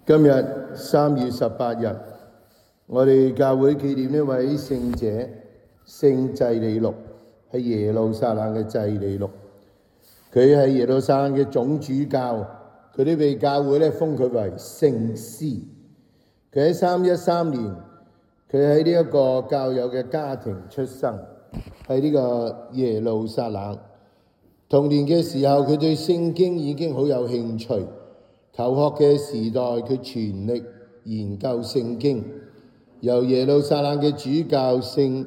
今日3月18日，我哋教會紀念一位聖者，聖濟利祿，係耶路撒冷嘅濟利祿。佢係耶路撒冷嘅總主教，佢都被教會封佢為聖師。佢喺313年，佢喺呢一個教友嘅家庭出生，喺呢個耶路撒冷。童年嘅時候，佢對聖經已經好有興趣。求學嘅時代，佢全力研究聖經，由耶路撒冷嘅主教聖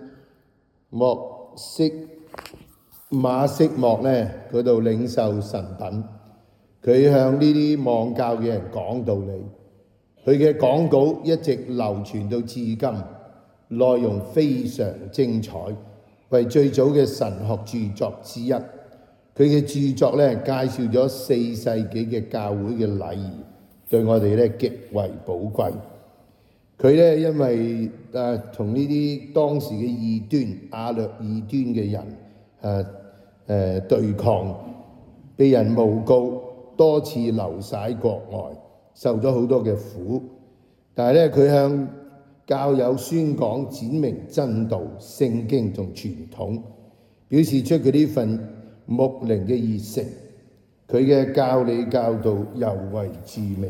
馬色莫嗰度領受神品。佢向呢啲妄教嘅人講道理，佢嘅講稿一直流傳到至今，內容非常精彩，為最早嘅神學著作之一。佢嘅著作介紹咗4世紀嘅教會嘅禮儀，對我哋極為寶貴。佢因為同呢啲當時嘅異端、亞略異端嘅人對抗，被人誣告，多次流徙國外，受咗好多嘅苦。但係佢向教友宣講、展明真道、聖經同傳統，表示出佢呢份牧靈嘅熱誠。佢嘅教理教導尤為著名。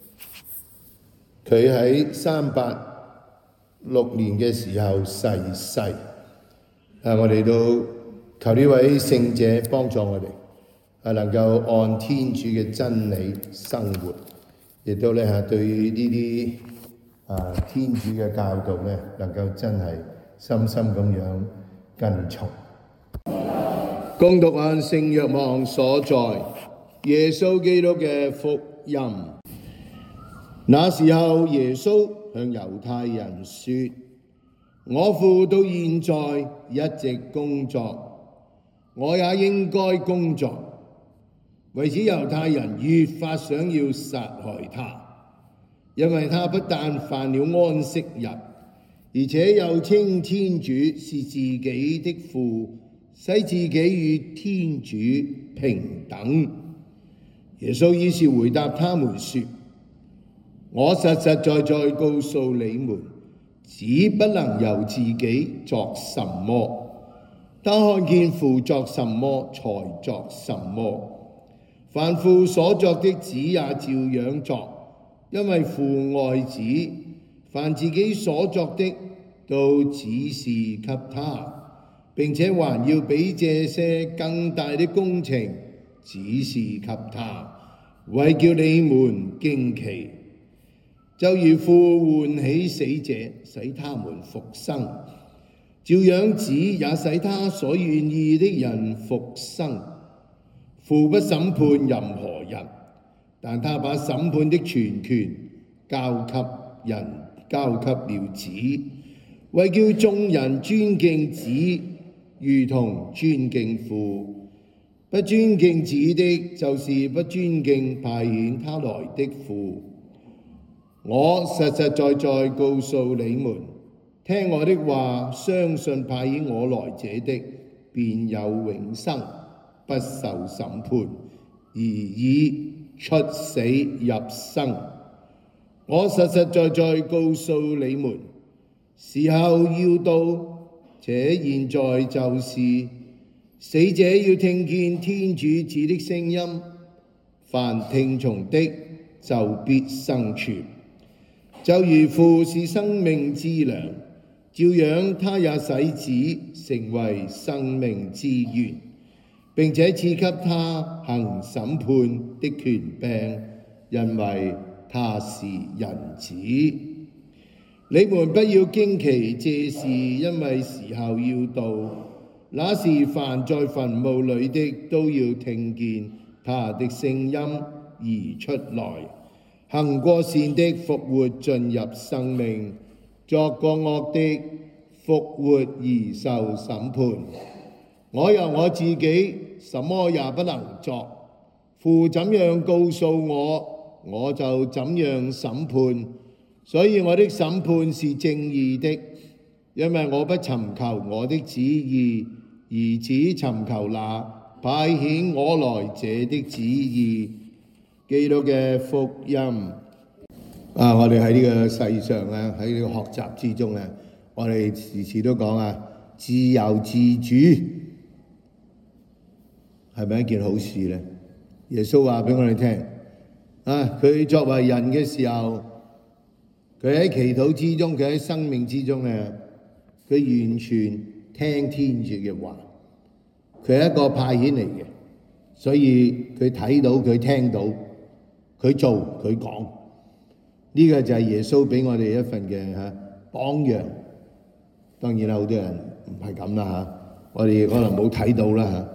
佢喺386年嘅時候逝世。我哋都求呢位聖者幫助我哋，能夠按天主嘅真理生活，亦都對呢啲天主嘅教導能夠真係深深咁樣跟從。恭讀聖若望所載耶穌基督嘅福音。那時候，耶穌向猶太人說：我父到現在一直工作，我也應該工作。為此，猶太人越發想要殺害他，因為他不但犯了安息日，而且又稱天主是自己的父，使自己與天主平等。耶穌於是回答他們說：我實實在在告訴你們，子不能由自己作什麼，他看見父作什麼才作什麼。凡父所作的，子也照樣作，因為父愛子。凡自己所作的，都指示給他，並且還要比這些更大的工程指示給他，為叫你們驚奇。就如父喚起死者，使他們復生，照樣子也使他所願意的人復生。父不審判任何人，但他把審判的全權交給了子，為叫眾人尊敬子，如同尊敬父。不尊敬子的，就是不尊敬派遣他來的父。我實實在在告訴你們，聽我的話，相信派遣我來者的，便有永生，不受審判，而已出死入生。我實實在在告訴你們，時候要到，且現在就是，死者要聽見天主子的聲音，凡聽從的就必生存。就如父是生命之糧，照樣他也使子成為生命之源，並且賜給他行審判的權柄，因為他是人子。你們不要驚奇這事，因為時候要到，那時凡在墳墓裏的都要聽見他的聲音而出來。行過善的復活進入生命，作過惡的復活而受審判。我由我自己什麼也不能作，父怎樣告訴我，我就怎樣審判。所以我的審判是正義的，因為我不尋求我的旨意，而只尋求那派遣我來者的旨意。基督嘅福音。 我哋喺呢個世上咧，喺呢個學習之中咧，我哋時時都講自由自主係咪一件好事咧？耶穌話俾我哋聽，佢作為人嘅時候，佢喺祈禱之中，佢喺生命之中咧，佢完全聽天主嘅話，佢係一個派遣嚟嘅，所以佢睇到，佢聽到，佢做，佢講。呢個就係耶穌俾我哋一份嘅榜樣。當然啦，好多人唔係咁啦，我哋可能冇睇到啦。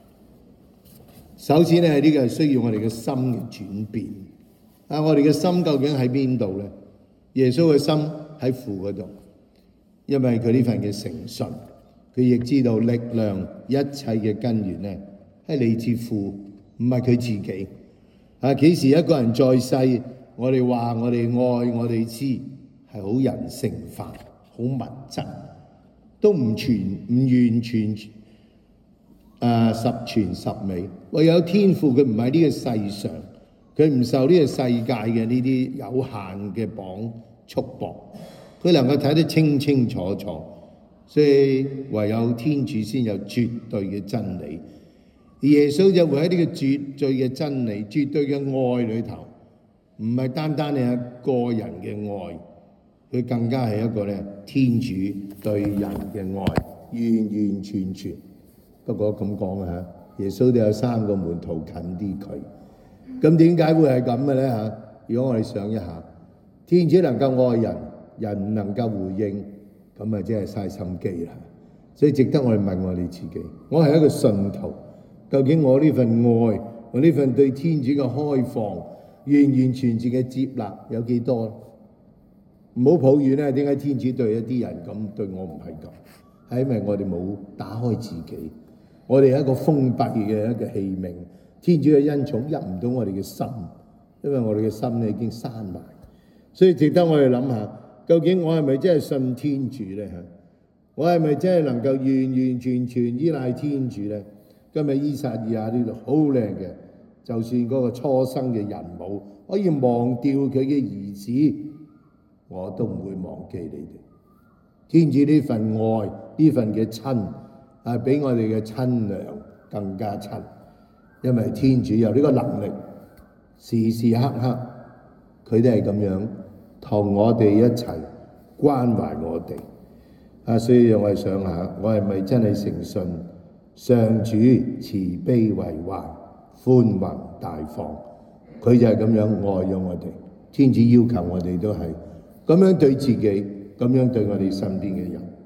首先咧，呢個係需要我哋嘅心嘅轉變。我哋嘅心究竟喺邊度咧？耶穌嘅心喺父嗰度，因為佢呢份嘅誠信，佢亦知道力量一切嘅根源咧係嚟自父，唔係佢自己。幾時一個人在世，我哋話我哋愛，我哋知係好人性化、好物質，都唔完全十全十美。唯有天父，佢唔喺呢個世上，佢唔受呢個世界嘅呢啲有限嘅束縛，佢能夠睇得清清楚楚。所以唯有天主先有絕對嘅真理，而耶穌就會喺呢個絕對嘅真理、絕對嘅愛裏頭，唔係單單係個人嘅愛，佢更加係一個天主對人嘅愛，完完全全。不過咁講耶穌都有3個門徒近啲佢，咁點解會係咁嘅咧？如果我哋想一下，天主能夠愛人，人唔能夠回應，咁真係嘥心機啦。所以值得我哋問我哋自己，我係一個信徒，究竟我呢份愛，我呢份對天主嘅開放，完完全全嘅接納有幾多？唔好抱怨點解天主對一啲人咁，對我唔係咁，係因為我哋冇打開自己，我哋係一個封閉嘅一個器皿，天主嘅恩寵入唔到我哋嘅心，因為我哋嘅心已經閂埋。所以值得我哋諗下，究竟我係咪真係信天主咧？我係咪真係能夠完完全全依賴天主咧？今日依撒意亞呢度好靚嘅，就算嗰個初生嘅人母可以忘掉佢嘅兒子，我都唔會忘記你哋。天主呢份愛，呢份嘅親，比我哋嘅親娘更加親，因為天主有呢個能力，時時刻刻佢都係咁樣同我哋一齊關懷我哋。所以讓我哋想下，我係咪真係誠信上主慈悲為懷，寬宏大方？佢就係咁樣愛咗我哋。天主要求我哋都係咁樣對自己，咁樣對我哋身邊嘅人。